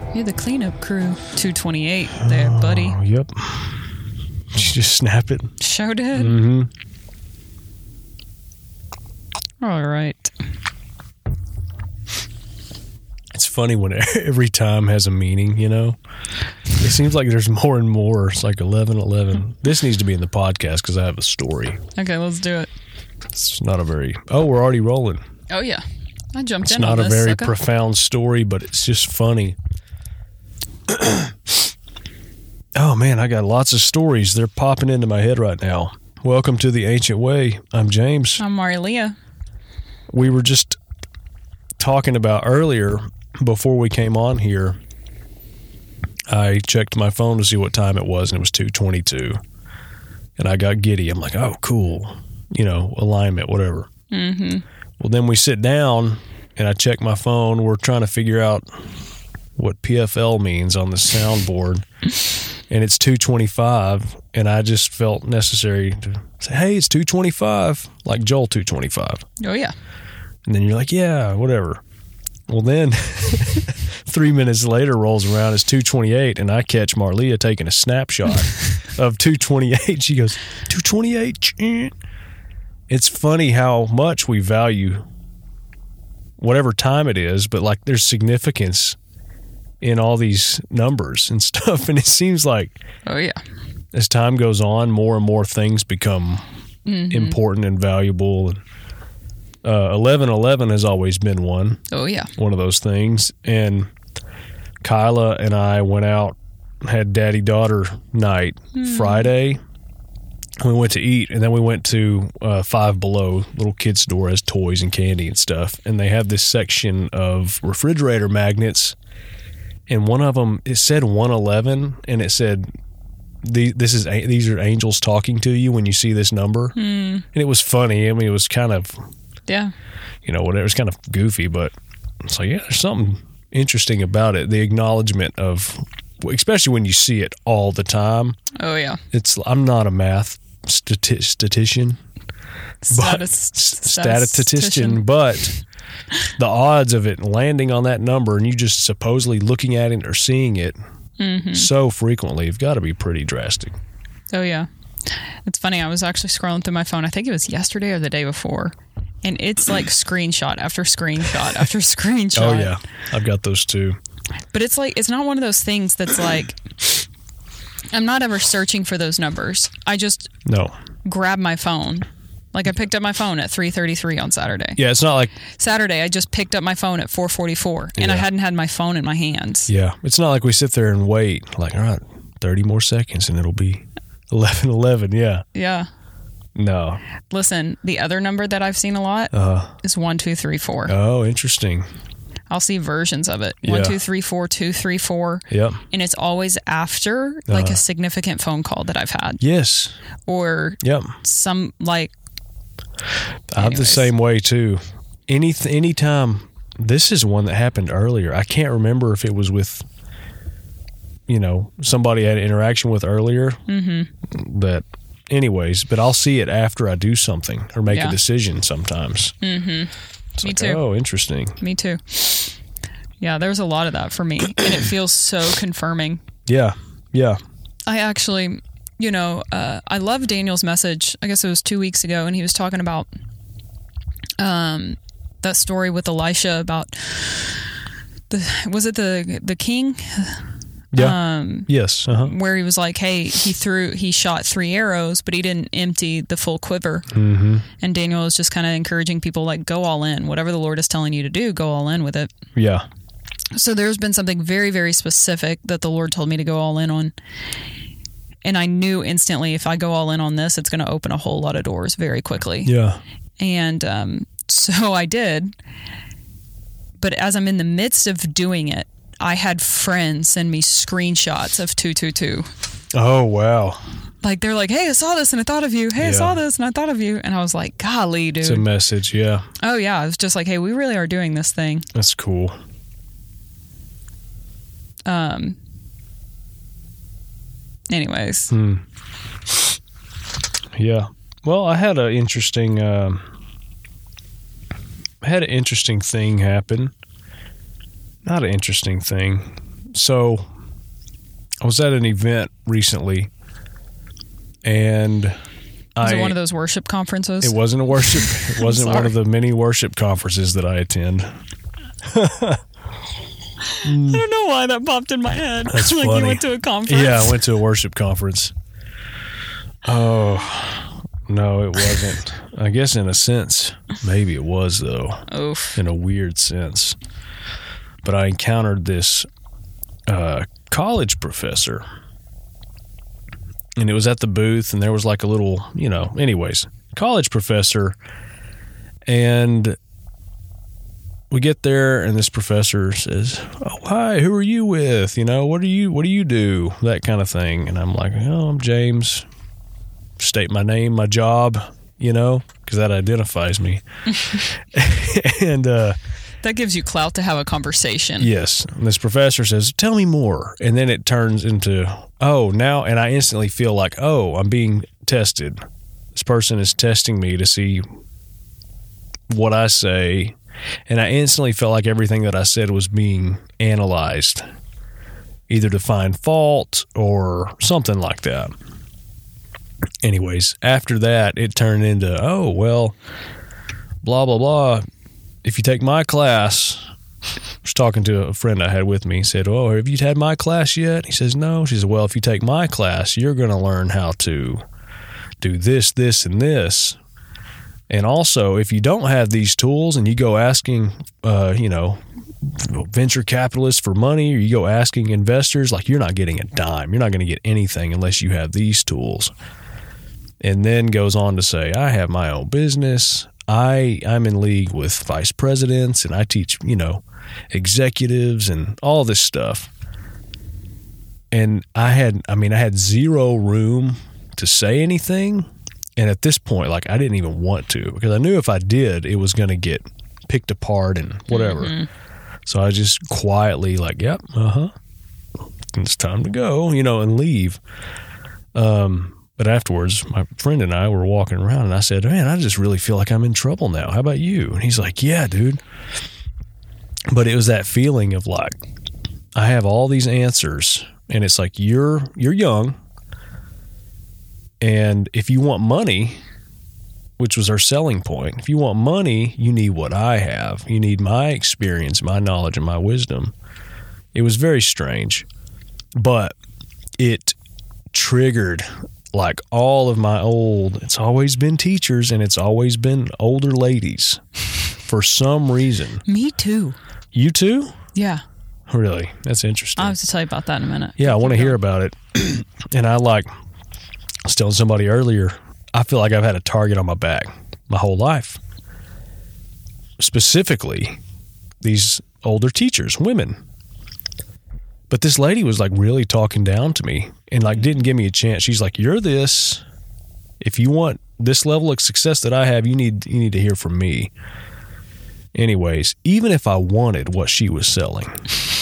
You're the cleanup crew. 228 there, buddy. Oh, yep. Did you just snap it? Sure did. Mm-hmm. All right. It's funny when every time has a meaning, you know? It seems like there's more and more. It's like 11:11. This needs to be in the podcast because I have a story. Okay, let's do it. It's not a very... Oh, we're already rolling. Oh, yeah. I jumped It's in on not this. a very sucker. profound story, but it's just funny. Oh, man, I got lots of stories. They're popping into my head right now. Welcome to The Ancient Way. I'm James. I'm Maria. We were just talking about earlier, before we came on here, I checked my phone to see what time it was, and it was 2:22. And I got giddy. I'm like, oh, cool. You know, alignment, whatever. Mm-hmm. Well, then we sit down, and I check my phone. We're trying to figure out what PFL means on the soundboard. And it's 2:25, and I just felt necessary to say, hey, it's 2:25, like Joel 2:25. Oh, yeah. And then you're like, yeah, whatever. Well, then 3 minutes later rolls around, it's 2:28, and I catch Marlia taking a snapshot of 2:28. She goes, 2:28. It's funny how much we value whatever time it is, but like there's significance in all these numbers and stuff. And it seems like Oh, yeah. as time goes on, more and more things become important and valuable. And 11:11 has always been one Oh, yeah. of those things. And Kyla and I went out, had daddy-daughter night Friday. We went to eat, and then we went to Five Below, little kids store, has toys and candy and stuff. And they have this section of refrigerator magnets. And one of them, it said 111, and it said, these are angels talking to you when you see this number. And it was funny. I mean, it was kind of, Yeah. you know, whatever. It's kind of goofy, but it's like, yeah, there's something interesting about it. The acknowledgement of, especially when you see it all the time. Oh, yeah. I'm not a math statistician, but the odds of it landing on that number and you just supposedly looking at it or seeing it so frequently have got to be pretty drastic. Oh, yeah. It's funny. I was actually scrolling through my phone. I think it was yesterday or the day before. And it's like screenshot after screenshot after screenshot. Oh, yeah. I've got those too. But it's like, it's not one of those things that's like, I'm not ever searching for those numbers. I just grab my phone. Like I picked up my phone at 3:33 on Saturday. Yeah, it's not like... Saturday, I just picked up my phone at 4:44, and I hadn't had my phone in my hands. Yeah, it's not like we sit there and wait, like, all right, 30 more seconds and it'll be 11:11, yeah. Yeah. No. Listen, the other number that I've seen a lot is 1, 2, 3, 4. Oh, interesting. I'll see versions of it. Yeah. 1, 2, 3, 4, 2, 3, 4. Yep. And it's always after like a significant phone call that I've had. Yes. Or some like... I'm the same way too. Anytime, this is one that happened earlier. I can't remember if it was with, you know, somebody I had an interaction with earlier. But anyways, but I'll see it after I do something or make a decision sometimes. It's Me like, too. oh, interesting. Me too. Yeah, there's a lot of that for me. And it feels so confirming. Yeah. Yeah. I actually... You know, I love Daniel's message. I guess it was 2 weeks ago, and he was talking about that story with Elisha about the king? Yeah. Yes. Where he was like, hey, he shot 3 arrows, but he didn't empty the full quiver. And Daniel was just kind of encouraging people like, go all in. Whatever the Lord is telling you to do, go all in with it. Yeah. So there's been something very, very specific that the Lord told me to go all in on. And I knew instantly if I go all in on this, it's going to open a whole lot of doors very quickly. Yeah. And so I did. But as I'm in the midst of doing it, I had friends send me screenshots of 222. Oh, wow. Like, they're like, hey, I saw this and I thought of you. Hey, I saw this and I thought of you. And I was like, golly, dude. It's a message, yeah. Oh, yeah. It was just like, hey, we really are doing this thing. That's cool. Anyways. Yeah. Well, I had an interesting thing happen. Not an interesting thing. So I was at an event recently, and was it one of those worship conferences? It wasn't a worship. It wasn't one of the many worship conferences that I attend. I don't know why that popped in my head. That's like funny. You went to a conference. Yeah, I went to a worship conference. Oh, no, it wasn't. I guess in a sense, maybe it was, though. Oof. In a weird sense. But I encountered this college professor. And it was at the booth, and there was like a little, anyways, college professor. And we get there, and this professor says, "Oh, hi, who are you with? What do you do?" That kind of thing. And I'm like, "Oh, I'm James." State my name, my job, because that identifies me. And that gives you clout to have a conversation. Yes. And this professor says, "Tell me more." And then it turns into, now, and I instantly feel like, I'm being tested. This person is testing me to see what I say. And I instantly felt like everything that I said was being analyzed, either to find fault or something like that. Anyways, after that, it turned into, blah, blah, blah. If you take my class, I was talking to a friend I had with me. He said, "Oh, have you had my class yet?" He says, "No." She says, "Well, if you take my class, you're going to learn how to do this, this, and this. And also, if you don't have these tools and you go asking, venture capitalists for money, or you go asking investors, like, you're not getting a dime. You're not going to get anything unless you have these tools." And then goes on to say, "I have my own business. I'm in league with vice presidents, and I teach, executives and all this stuff." And I had zero room to say anything. And at this point, like, I didn't even want to, because I knew if I did, it was going to get picked apart and whatever. Mm-hmm. So I just quietly like, "Yep, it's time to go," and leave. But afterwards, my friend and I were walking around, and I said, "Man, I just really feel like I'm in trouble now. How about you?" And he's like, "Yeah, dude." But it was that feeling of like, I have all these answers, and it's like, you're young, and if you want money, which was our selling point, if you want money, you need what I have. You need my experience, my knowledge, and my wisdom. It was very strange, but it triggered like all of my it's always been teachers, and it's always been older ladies for some reason. Me too. You too? Yeah. Really? That's interesting. I'll have to tell you about that in a minute. Yeah, I want to hear about it. And I was telling somebody earlier, I feel like I've had a target on my back my whole life. Specifically, these older teachers, women. But this lady was like really talking down to me and like didn't give me a chance. She's like, "You're this. If you want this level of success that I have, you need to hear from me." Anyways, even if I wanted what she was selling,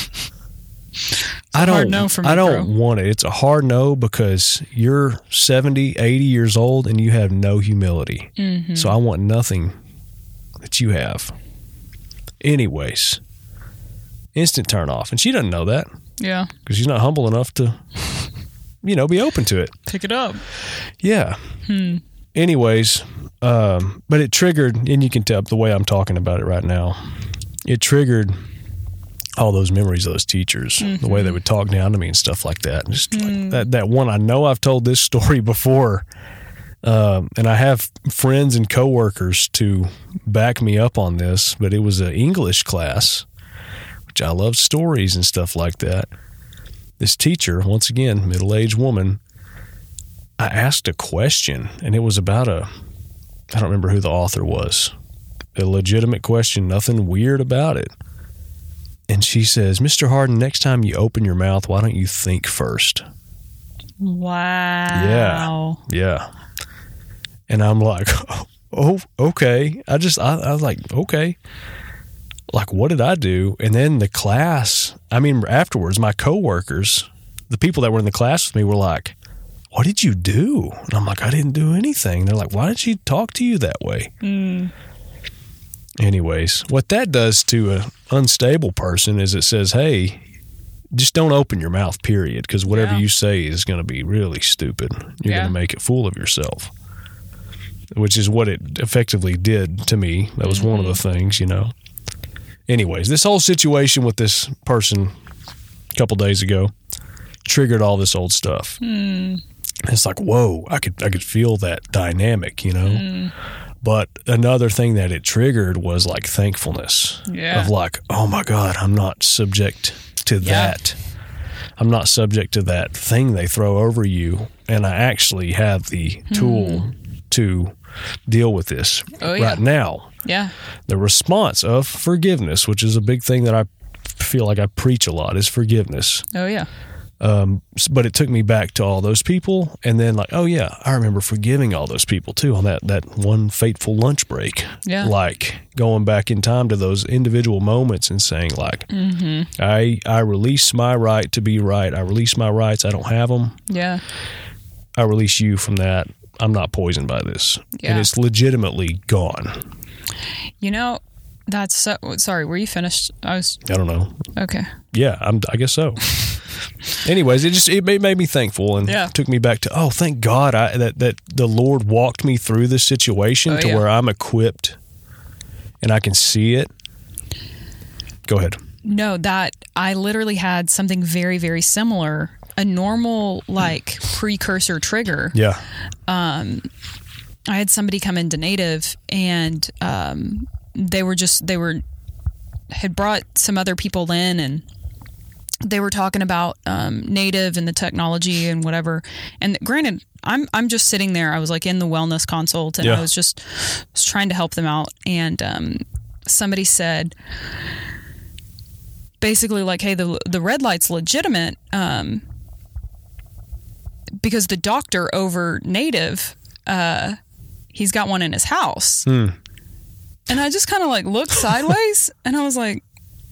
I don't want it. It's a hard no, because you're 70, 80 years old and you have no humility. Mm-hmm. So I want nothing that you have. Anyways, instant turn off. And she doesn't know that. Yeah. Because she's not humble enough to, be open to it. Pick it up. Yeah. Anyways, but it triggered, and you can tell the way I'm talking about it right now, it triggered all those memories of those teachers, the way they would talk down to me and stuff like that. Just like that one, I know I've told this story before, and I have friends and coworkers to back me up on this, but it was an English class, which I love stories and stuff like that. This teacher, once again, middle-aged woman, I asked a question, and it was about I don't remember who the author was, a legitimate question, nothing weird about it. And she says, "Mr. Harden, next time you open your mouth, why don't you think first?" Wow. Yeah. And I'm like, "Oh, okay." I was like, "Okay." Like, what did I do? And then the class, afterwards, my coworkers, the people that were in the class with me were like, "What did you do?" And I'm like, "I didn't do anything." They're like, "Why did she talk to you that way?" Anyways, what that does to an unstable person is it says, "Hey, just don't open your mouth, period, because whatever you say is going to be really stupid. You're going to make it fool of yourself, which is what it effectively did to me. That was one of the things, Anyways, this whole situation with this person a couple days ago triggered all this old stuff. It's like, whoa, I could feel that dynamic, But another thing that it triggered was like thankfulness of like, oh my God, I'm not subject to that. I'm not subject to that thing they throw over you. And I actually have the tool to deal with this right now. Yeah. The response of forgiveness, which is a big thing that I feel like I preach a lot, is forgiveness. Oh, yeah. But it took me back to all those people, and then like, oh yeah, I remember forgiving all those people too on that one fateful lunch break. Yeah. Like going back in time to those individual moments and saying like, I release my right to be right. I release my rights. I don't have them. Yeah. I release you from that. I'm not poisoned by this. Yeah. And it's legitimately gone. That's so, sorry, were you finished? I don't know. Okay. Yeah, I guess so. Anyways, it made me thankful and took me back to, thank God that the Lord walked me through this situation where I'm equipped and I can see it. Go ahead. No, that I literally had something very, very similar, a normal like precursor trigger. Yeah. I had somebody come into Native and had brought some other people in, and they were talking about Native and the technology and whatever. And granted, I'm just sitting there. I was like in the wellness consult, and I was trying to help them out. And somebody said, basically like, hey, the red light's legitimate because the doctor over Native, he's got one in his house. And I just kind of like looked sideways, and I was like,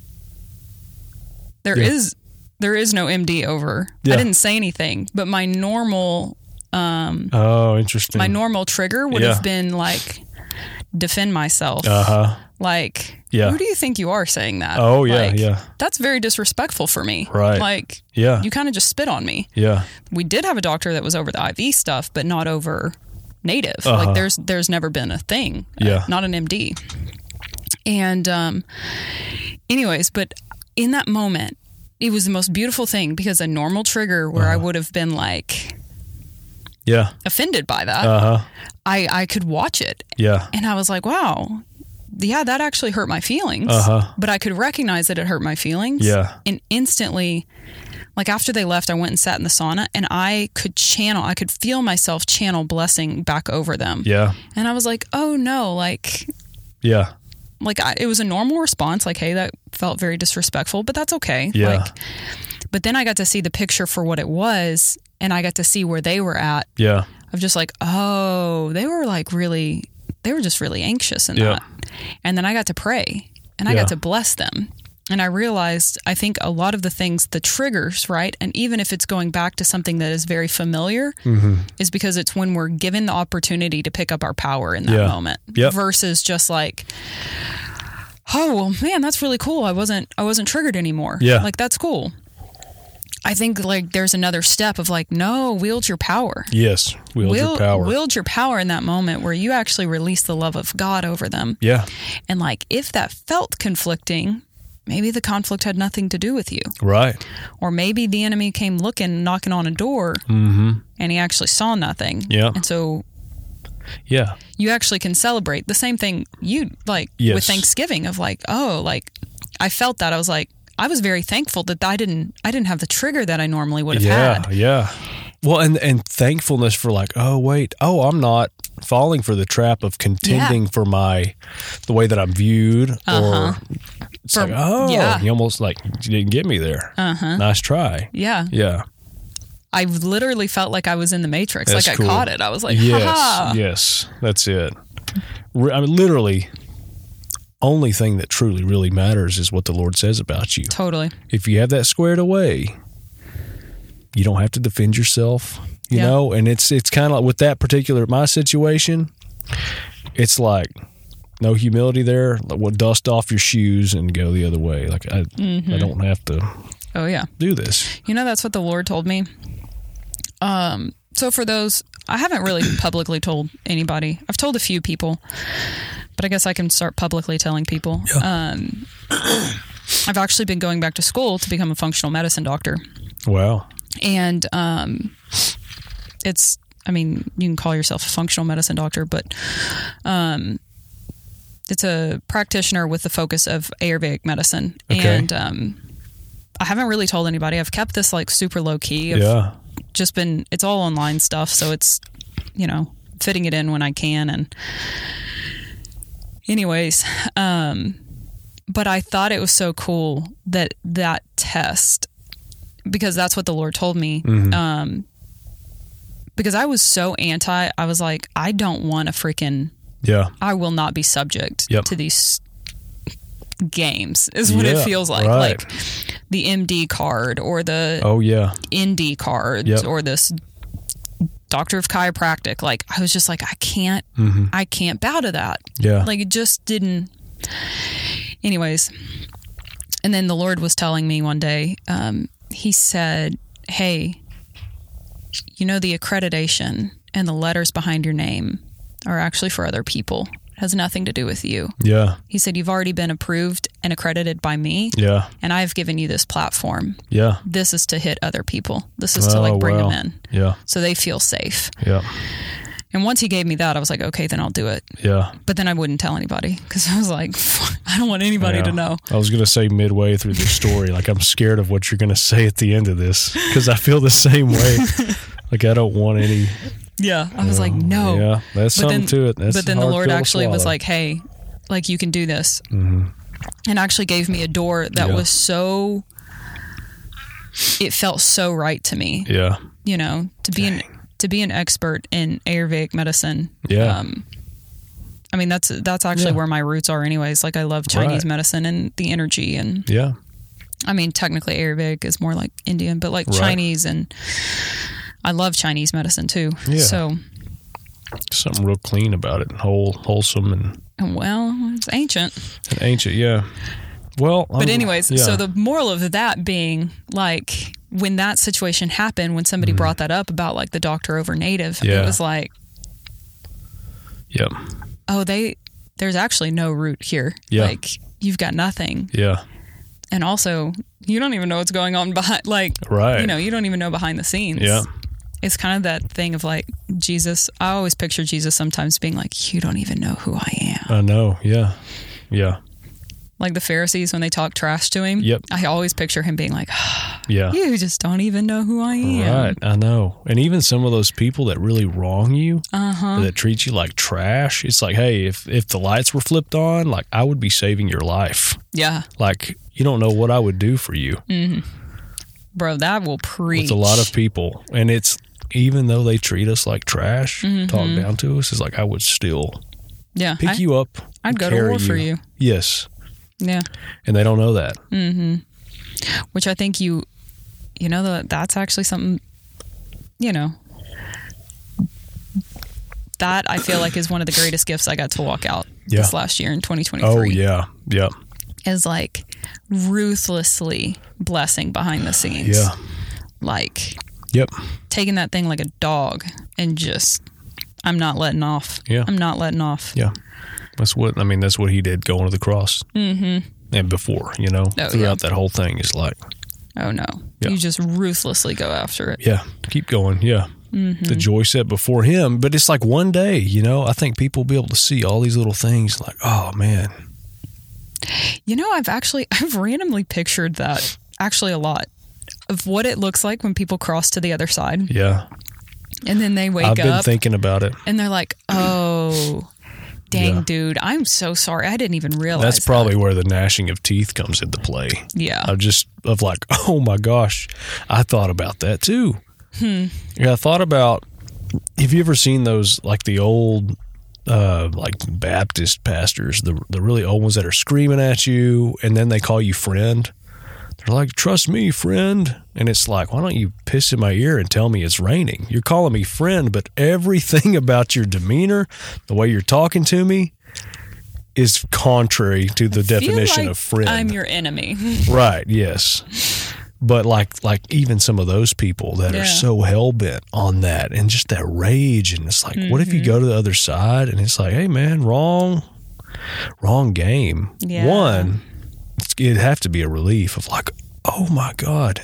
there is no MD over. I didn't say anything, but my normal interesting. My normal trigger would have been like defend myself. Like, who do you think you are saying that? Oh yeah, like, that's very disrespectful for me. Right. Like, you kind of just spit on me. Yeah. We did have a doctor that was over the IV stuff, but not over Native. Like there's never been a thing. Not an MD. And anyways, but in that moment, it was the most beautiful thing, because a normal trigger where I would have been like offended by that, I could watch it. And I was like, wow, that actually hurt my feelings. But I could recognize that it hurt my feelings. And instantly, like after they left, I went and sat in the sauna, and I could feel myself channel blessing back over them. And I was like, oh no, like, it was a normal response. Like, hey, that felt very disrespectful, but that's okay. Like, but then I got to see the picture for what it was, and I got to see where they were at. Of just like, oh, they were just really anxious in that. And then I got to pray, and I got to bless them. And I realized, I think a lot of the things, the triggers, right? And even if it's going back to something that is very familiar, is because it's when we're given the opportunity to pick up our power in that moment versus just like, oh, well, man, that's really cool. I wasn't triggered anymore. Like, that's cool. I think like there's another step of like, no, wield your power. Yes. Wield your power. Wield your power in that moment where you actually release the love of God over them. And like, if that felt conflicting, maybe the conflict had nothing to do with you. Right. Or maybe the enemy came knocking on a door, and he actually saw nothing. And so you actually can celebrate the same thing with Thanksgiving of like, oh, like I felt that. I was like, I was very thankful that I didn't have the trigger that I normally would have had. Well, and thankfulness for like, oh, wait, I'm not falling for the trap of contending for the way that I'm viewed, or it's like, you almost like, you didn't get me there. Nice try. I literally felt like I was in the Matrix. That's like, I caught it. I was like, yes, that's it. I mean, literally, only thing that truly really matters is what the Lord says about you. Totally. If you have that squared away, you don't have to defend yourself, you know? And it's kind of like with that particular, my situation, it's like no humility there. Dust off your shoes and go the other way. Like I don't have to Oh, yeah. Do this. That's what the Lord told me. So for those, I haven't really publicly told anybody. I've told a few people, but I guess I can start publicly telling people. Yeah. I've actually been going back to school to become a functional medicine doctor. Wow. And you can call yourself a functional medicine doctor, but it's a practitioner with the focus of Ayurvedic medicine. Okay. And I haven't really told anybody. I've kept this like super low key. It's all online stuff, so it's, fitting it in when I can. And anyways, but I thought it was so cool that test, because that's what the Lord told me. Mm-hmm. Because I was so I was like, I don't want to I will not be subject to these games, is what it feels like. Right. Like the MD card or the ND cards or this Doctor of Chiropractic. Like, I was just like, I can't bow to that. Yeah. Like, it just didn't. Anyways. And then the Lord was telling me one day, he said, hey, the accreditation and the letters behind your name are actually for other people. It has nothing to do with you. Yeah. He said, you've already been approved and accredited by me. Yeah. And I've given you this platform. Yeah. This is to hit other people. This is to bring them in. Yeah. So they feel safe. Yeah. And once he gave me that, I was like, okay, then I'll do it. Yeah. But then I wouldn't tell anybody, because I was like, I don't want anybody to know. I was going to say midway through the story, like, I'm scared of what you're going to say at the end of this, because I feel the same way. Like, I don't want any. Yeah. I was like, no. Yeah. That's something to it. But then the Lord actually was like, hey, like, you can do this. Mm-hmm. And actually gave me a door that was so, it felt so right to me. Yeah. To be an expert in Ayurvedic medicine. Yeah. That's actually where my roots are anyways. Like, I love Chinese medicine and the energy, and technically Ayurvedic is more like Indian, but like Chinese, and I love Chinese medicine too. Yeah. So something real clean about it, and wholesome, and it's ancient. And ancient, yeah. Well, but anyways, so the moral of that being, like, when that situation happened, when somebody brought that up about like the doctor over native, it was like, there's actually no root here. Yeah. Like, you've got nothing. Yeah. And also, you don't even know what's going on behind, like, you don't even know behind the scenes. Yeah. It's kind of that thing of like Jesus. I always picture Jesus sometimes being like, you don't even know who I am. I know. Yeah. Yeah. Like the Pharisees, when they talk trash to him. Yep. I always picture him being like, you just don't even know who I am. Right. I know. And even some of those people that really wrong you, that treat you like trash, it's like, hey, if the lights were flipped on, like, I would be saving your life. Yeah. Like, you don't know what I would do for you. Mm-hmm. Bro, that will preach. With a lot of people. And it's, even though they treat us like trash, talk down to us, it's like, I would still pick you up. I'd go to war for you. Yes. Yeah. And they don't know that. Mm-hmm. Which I think that's actually something, that I feel like is one of the greatest gifts I got to walk out this last year in 2023. Oh, yeah. Yeah. Is like ruthlessly blessing behind the scenes. Yeah. Like, taking that thing like a dog and just, I'm not letting off. Yeah. I'm not letting off. Yeah. That's what he did going to the cross. Mm-hmm. And before, throughout that whole thing is like, oh no, you just ruthlessly go after it. Yeah. Keep going. Yeah. Mm-hmm. The joy set before him. But it's like one day, I think people will be able to see all these little things like, oh man. I've randomly pictured that actually a lot, of what it looks like when people cross to the other side. Yeah. And then they wake up. I've been thinking about it. And they're like, oh, dang, dude, I'm so sorry. I didn't even realize that's probably where the gnashing of teeth comes into play. Yeah. Of like, oh my gosh, I thought about that too. Yeah, I thought about, have you ever seen those, like the old, like Baptist pastors, the really old ones that are screaming at you and then they call you friend? They're like, trust me, friend. And it's like, why don't you piss in my ear and tell me it's raining? You're calling me friend, but everything about your demeanor, the way you're talking to me, is contrary to the definition of friend. I'm your enemy. Right, yes. But like even some of those people that are so hell-bent on that and just that rage, and it's like, what if you go to the other side and it's like, hey man, wrong game. Yeah. One, it'd have to be a relief of like, oh my God.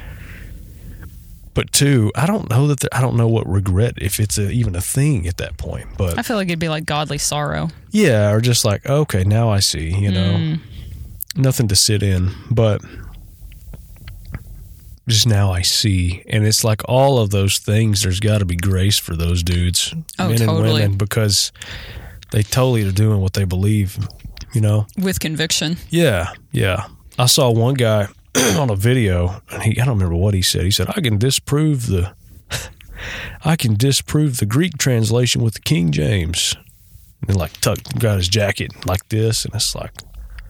But two, I don't know what regret, if it's even a thing at that point. But I feel like it'd be like godly sorrow. Yeah, or just like, okay, now I see, nothing to sit in, but just now I see. And it's like all of those things, there's got to be grace for those dudes, men and women, because they totally are doing what they believe, with conviction. Yeah. I saw one guy on a video, and I don't remember what he said. He said, I can disprove the Greek translation with the King James. And like got his jacket like this, and it's like,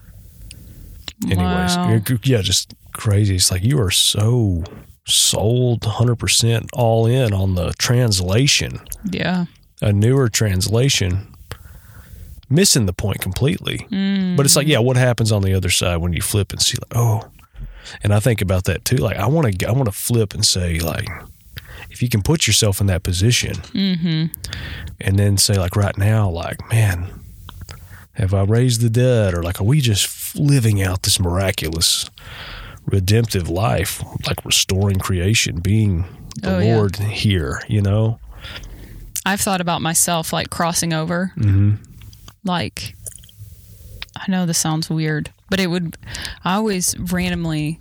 anyways, just crazy. It's like, you are so sold 100% all in on the translation. Yeah. A newer translation, missing the point completely. But it's like, what happens on the other side when you flip and see like, oh, and I think about that too. Like, I want to flip and say, like, if you can put yourself in that position, and then say, like, right now, like, man, have I raised the dead, or like, are we just living out this miraculous redemptive life, like restoring creation, being the Lord here? I've thought about myself like crossing over. Like, I know this sounds weird, but I always randomly,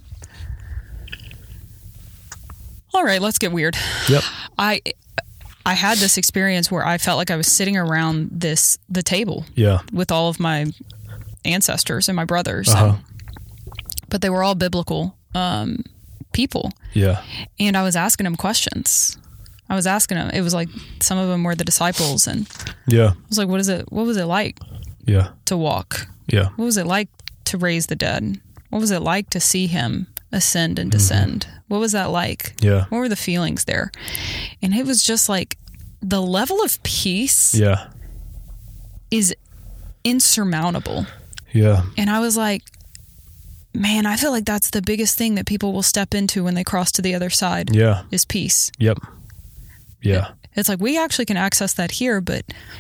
all right, let's get weird. Yep. I had this experience where I felt like I was sitting around the table with all of my ancestors and my brothers, but they were all biblical people. Yeah. And I was asking them questions. I was asking them, it was like some of them were the disciples, and I was like, what was it like to walk? Yeah. What was it like to raise the dead? What was it like to see him ascend and descend? What was that like? Yeah. What were the feelings there? And it was just like the level of peace is insurmountable. Yeah. And I was like, man, I feel like that's the biggest thing that people will step into when they cross to the other side. Yeah. Is peace. Yep. Yeah. It's like, we actually can access that here, but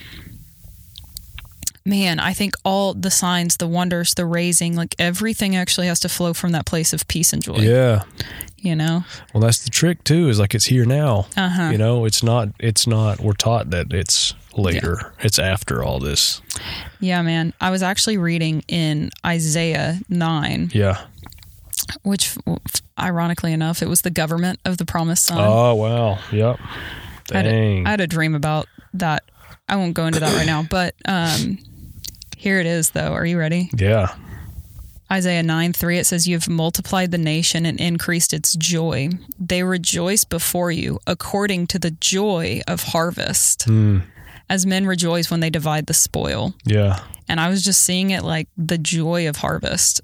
man, I think all the signs, the wonders, the raising, like everything actually has to flow from that place of peace and joy. Yeah. Well, that's the trick too, is like, it's here now. It's not, we're taught that it's later. Yeah. It's after all this. Yeah, man. I was actually reading in Isaiah 9. Yeah. Which, ironically enough, it was the government of the promised son. Oh, wow. Yep. Dang. I had a dream about that. I won't go into that right now, but here it is, though. Are you ready? Yeah. Isaiah 9:3, it says, "You've multiplied the nation and increased its joy. They rejoice before you according to the joy of harvest, as men rejoice when they divide the spoil." Yeah. And I was just seeing it like the joy of harvest.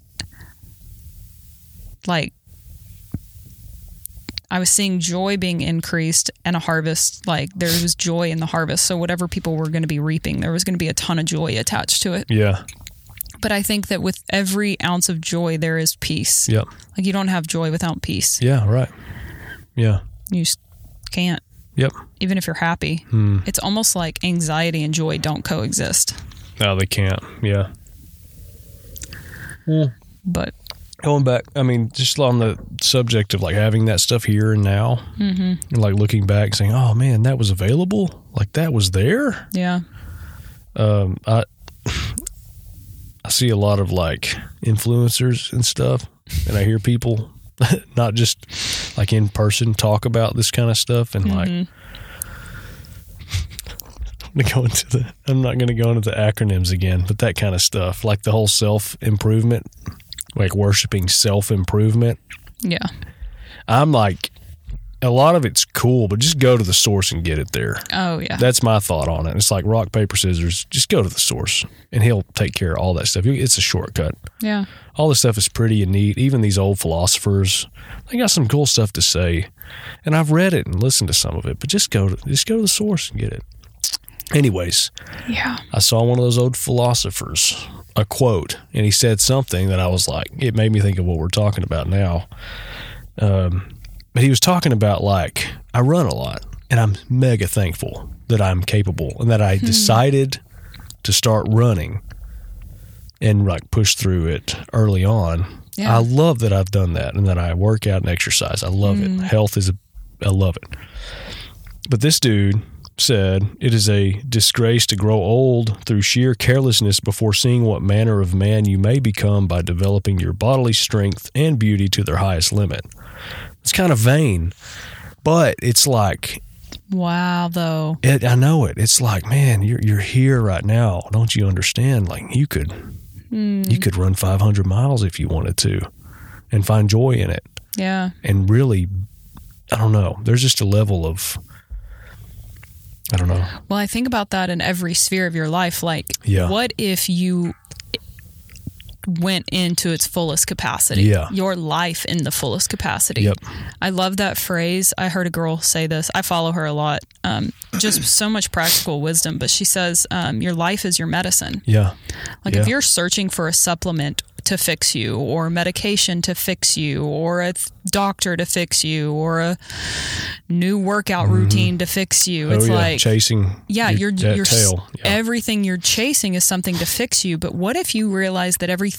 Like, I was seeing joy being increased and a harvest, like there was joy in the harvest. So whatever people were going to be reaping, there was going to be a ton of joy attached to it. Yeah. But I think that with every ounce of joy, there is peace. Yep. Like, you don't have joy without peace. Yeah, right. Yeah. You just can't. Yep. Even if you're happy. It's almost like anxiety and joy don't coexist. No, they can't. Yeah. But going back, I mean, just on the subject of like having that stuff here and now, and like looking back and saying, oh man, that was available? Like, that was there? Yeah. I see a lot of like influencers and stuff, and I hear people not just like in person talk about this kind of stuff, and like, I'm not going to go into the acronyms again, but that kind of stuff, like the whole self-improvement, like worshiping self-improvement. Yeah. I'm like, a lot of it's cool, but just go to the source and get it there. Oh, yeah. That's my thought on it. It's like rock, paper, scissors. Just go to the source, and he'll take care of all that stuff. It's a shortcut. Yeah. All this stuff is pretty and neat. Even these old philosophers, they got some cool stuff to say. And I've read it and listened to some of it, but just go to the source and get it. Anyways, yeah. I saw one of those old philosophers, a quote, and he said something that I was like, it made me think of what we're talking about now. But he was talking about, like, I run a lot, and I'm mega thankful that I'm capable and that I decided to start running and, like, push through it early on. Yeah. I love that I've done that and that I work out and exercise. I love it. Health I love it. But this dude said, it is a disgrace to grow old through sheer carelessness before seeing what manner of man you may become by developing your bodily strength and beauty to their highest limit. It's kind of vain, but it's like, wow, though. I know it. It's like, man, you're here right now. Don't you understand? Like, you could run 500 miles if you wanted to and find joy in it. Yeah. And really, I don't know. There's just a level of, I don't know. Well, I think about that in every sphere of your life. Like, what if you went into its fullest capacity? Yeah. Your life in the fullest capacity. Yep. I love that phrase. I heard a girl say this. I follow her a lot. Just so much practical wisdom. But she says, your life is your medicine. Yeah. Like if you're searching for a supplement to fix you, or medication to fix you, or a doctor to fix you, or a new workout routine to fix you, it's like chasing. Yeah, your tail. Yeah. Everything you're chasing is something to fix you. But what if you realize that every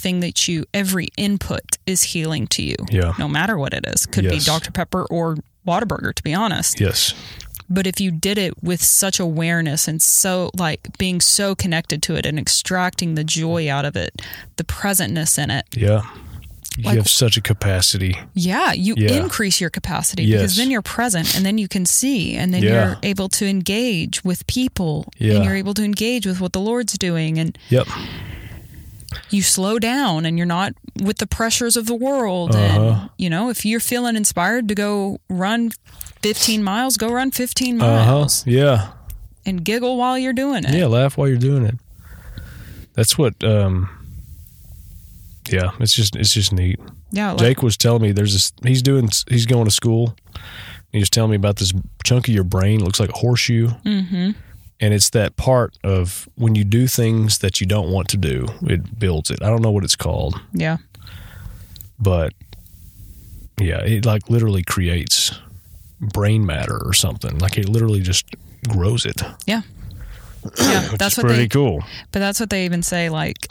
input is healing to you? Yeah. No matter what it is, could be Dr. Pepper or Whataburger, to be honest. Yes. But if you did it with such awareness and so, like, being so connected to it and extracting the joy out of it, the presentness in it. Yeah. You have such a capacity. Yeah. You increase your capacity because then you're present and then you can see and then you're able to engage with people and you're able to engage with what the Lord's doing. And you slow down and you're not with the pressures of the world. And, if you're feeling inspired to go run 15 miles, go run 15 miles. Yeah. And giggle while you're doing it. Yeah, laugh while you're doing it. That's what, it's just neat. Yeah. Jake was telling me he's going to school. He was telling me about this chunk of your brain. It looks like a horseshoe. Mm-hmm. And it's that part of when you do things that you don't want to do, it builds it. I don't know what it's called. Yeah. But it like literally creates brain matter or something. Like it literally just grows it. Yeah. Yeah. That's pretty cool. But that's what they even say. Like,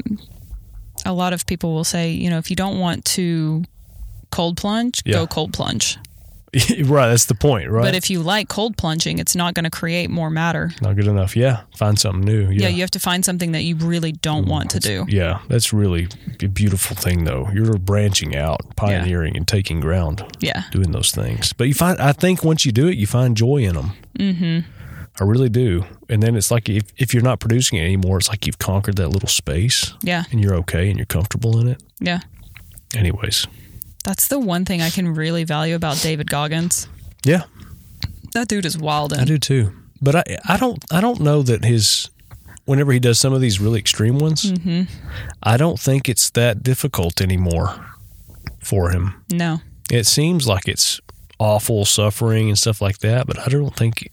a lot of people will say, if you don't want to cold plunge, go cold plunge. Right, that's the point, right? But if you like cold plunging, it's not going to create more matter. Not good enough. Yeah, find something new. Yeah, you have to find something that you really don't want to do. Yeah, that's really a beautiful thing, though. You're branching out, pioneering, and taking ground. Yeah, doing those things. But I think once you do it, you find joy in them. Mm-hmm. I really do. And then it's like if you're not producing it anymore, it's like you've conquered that little space. Yeah, and you're okay and you're comfortable in it. Yeah. Anyways. That's the one thing I can really value about David Goggins. Yeah. That dude is wild. I do too. But I don't know that whenever he does some of these really extreme ones, I don't think it's that difficult anymore for him. No. It seems like it's awful suffering and stuff like that, but I don't think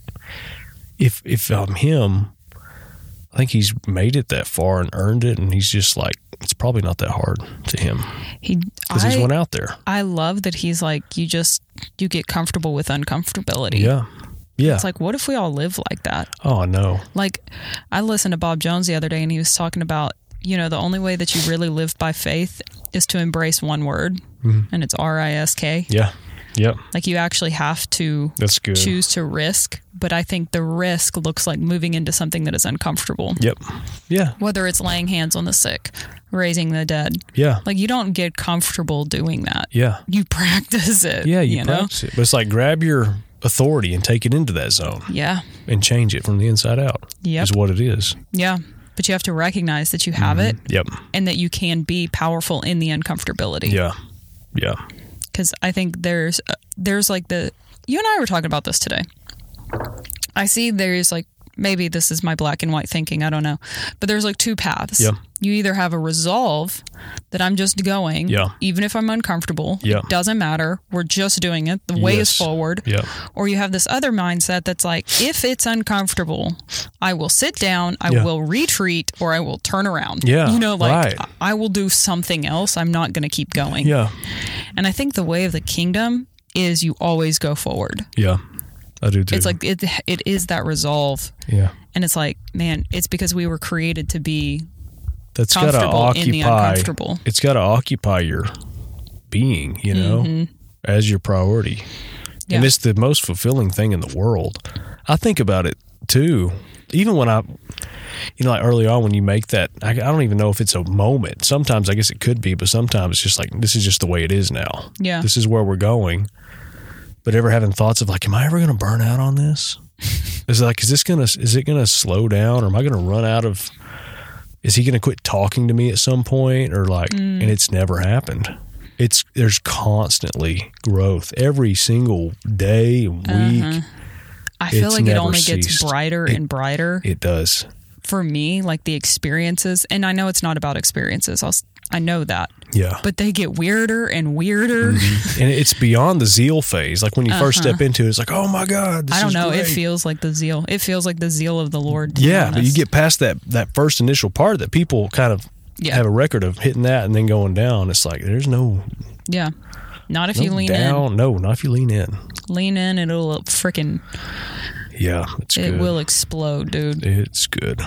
if I'm him, I think he's made it that far and earned it, and he's just like, it's probably not that hard to him because he's went out there. I love that he's like, you get comfortable with uncomfortability. Yeah. Yeah. It's like, what if we all live like that? Oh, no. Like, I listened to Bob Jones the other day, and he was talking about, the only way that you really live by faith is to embrace one word, and it's RISK. Yeah. Yep. Like you actually have to choose to risk, but I think the risk looks like moving into something that is uncomfortable. Yep. Yeah. Whether it's laying hands on the sick, raising the dead. Yeah. Like you don't get comfortable doing that. Yeah. You practice it. Yeah, you practice it. But it's like grab your authority and take it into that zone. Yeah. And change it from the inside out. Yep. Is what it is. Yeah. But you have to recognize that you have it. Yep. And that you can be powerful in the uncomfortability. Yeah. Yeah. Because I think there's like you and I were talking about this today. I see there's like, maybe this is my black and white thinking, I don't know. But there's like two paths. Yeah. You either have a resolve that I'm just going, even if I'm uncomfortable, it doesn't matter. We're just doing it. The way is forward. Yeah. Or you have this other mindset that's like, if it's uncomfortable, I will sit down, I will retreat, or I will turn around. Yeah. I will do something else. I'm not going to keep going. Yeah. And I think the way of the kingdom is you always go forward. Yeah, I do too. It's like it is that resolve. Yeah. And it's like, man, it's because we were created to be that's comfortable in the uncomfortable. It's got to occupy your being, you know, as your priority. Yeah. And it's the most fulfilling thing in the world. I think about it too. Even when like early on when you make that, I don't even know if it's a moment. Sometimes I guess it could be, but sometimes it's just like, this is just the way it is now. Yeah. This is where we're going. But ever having thoughts of like, am I ever going to burn out on this? Is it going to slow down, or am I going to run out of, is he going to quit talking to me at some point, or like, and it's never happened. There's constantly growth every single day, week. I feel like it only gets brighter and brighter. It does. For me, like the experiences, and I know it's not about experiences. I know that. Yeah. But they get weirder and weirder. Mm-hmm. And it's beyond the zeal phase. Like when you first step into it, it's like, oh my God, this is I don't know. great. It feels like the zeal. It feels like the zeal of the Lord. Yeah, but you get past that first initial part that people kind of have a record of hitting that and then going down. It's like, there's no... Yeah. Not if you lean down. in. No, not if you lean in. Lean in, it'll freaking... Yeah, it's good. It will explode, dude. It's good.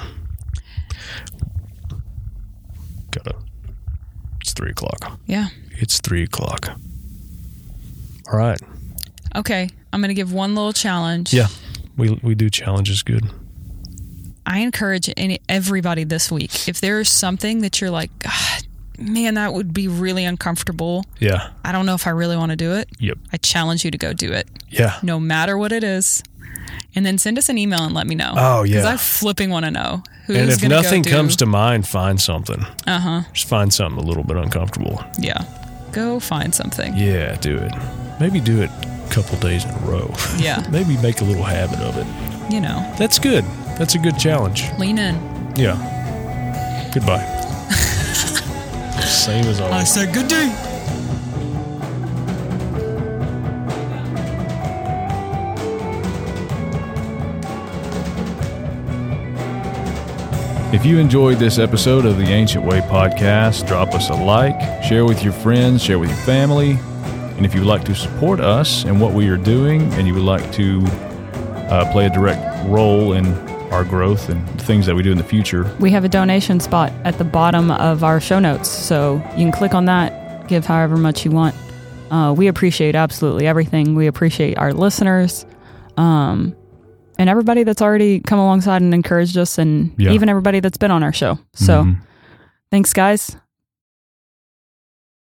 It's 3:00. Yeah. It's 3:00. All right. Okay. I'm going to give one little challenge. Yeah. We do challenges good. I encourage everybody this week, if there is something that you're like, man, that would be really uncomfortable. Yeah. I don't know if I really want to do it. Yep. I challenge you to go do it. Yeah. No matter what it is. And then send us an email and let me know. Oh, yeah. Because I flipping want to know. And if nothing comes to mind, find something. Just find something a little bit uncomfortable. Yeah. Go find something. Yeah, do it. Maybe do it a couple days in a row. Yeah. Maybe make a little habit of it. You know. That's good. That's a good challenge. Lean in. Yeah. Goodbye. Same as always. I said good day. If you enjoyed this episode of the Ancient Way podcast, drop us a like, share with your friends, share with your family. And if you would like to support us and what we are doing, and you would like to play a direct role in our growth and things that we do in the future, we have a donation spot at the bottom of our show notes. So you can click on that, give however much you want. We appreciate absolutely everything. We appreciate our listeners. And everybody that's already come alongside and encouraged us, and even everybody that's been on our show. So thanks, guys.